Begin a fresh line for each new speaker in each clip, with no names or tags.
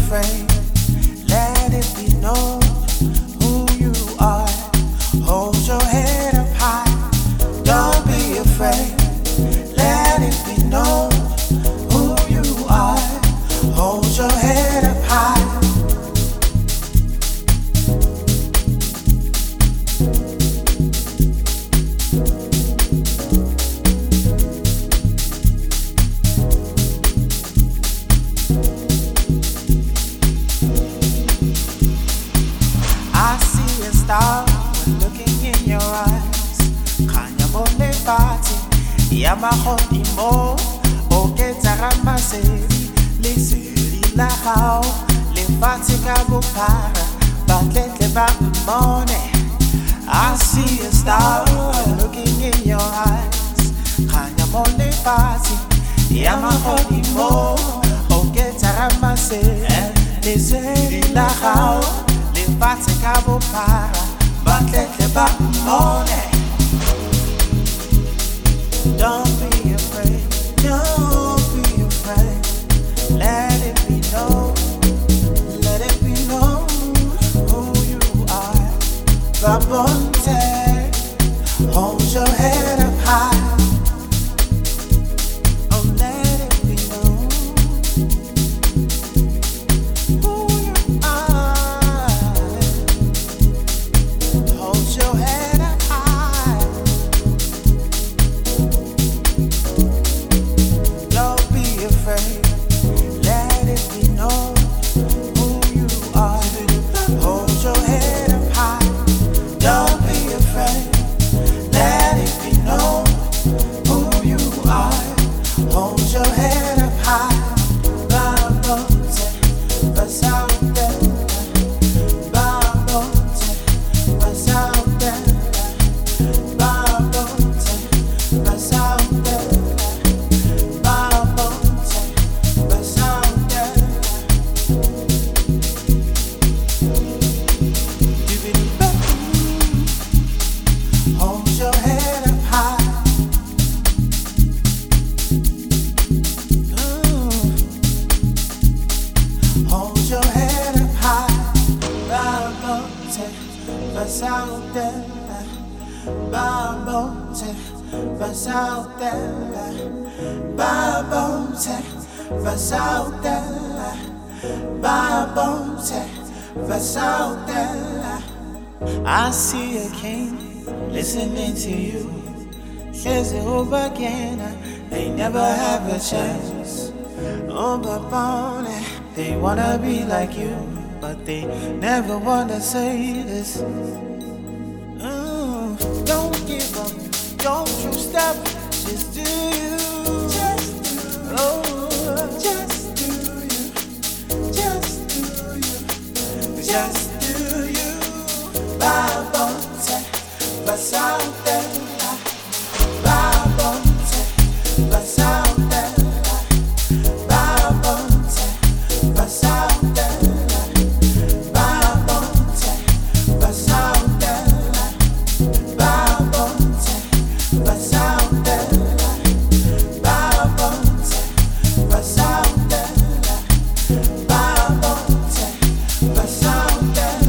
afraid. Let it be known who you are. Hold your head up high. Don't be afraid. Let it be known who you are. Hold your head up high. I see a star when looking in your eyes. Kanya mo le fati, yamahoni mo. Oke tarama sebi, le seri la hao. Le fati ka bupara, batlete ba mone. I see a star when looking in your eyes. Kanya mo le fati, yamahoni mo. Oke tarama sebi, le seri la hao. Fate cabo para, batlete ba mone. Don't be afraid, don't be afraid. Let it be known, let it be known who you are. Babonte, hold your head up high. Oh, let it be known who you are. Hold your head up high. Don't be afraid. Let it be known who you are. Hold your head up high. Don't be afraid. Let it be known who you are. Hold your head up high. Vamos, vas out there. Vamos, vas out there. Vamos, vas out there. Vamos, vas out there. Hold your head up high. Hold your head up high. Vamos, vas out there. Vamos, vas out there. Vamos, vas out there. Vamos, vas out there. I see a king listening to you. Says it over again. They never have a chance. Oh, but Bonnie, they wanna be like you, but they never wanna say this. Don't give up, don't you stop, just do you. Just do you. Oh, just do you. Just do you. Just do you. Babonte, vas out there. Babonte, vas out there. Babonte, vas out there. Babonte, vas out there. Babonte, vas out there. Babonte, vas out there. Babonte, vas out there.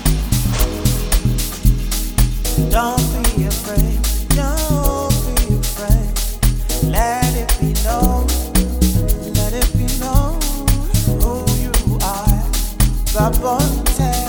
Don't be afraid, don't be afraid. Let it be known, let it be known who you are. Babonte.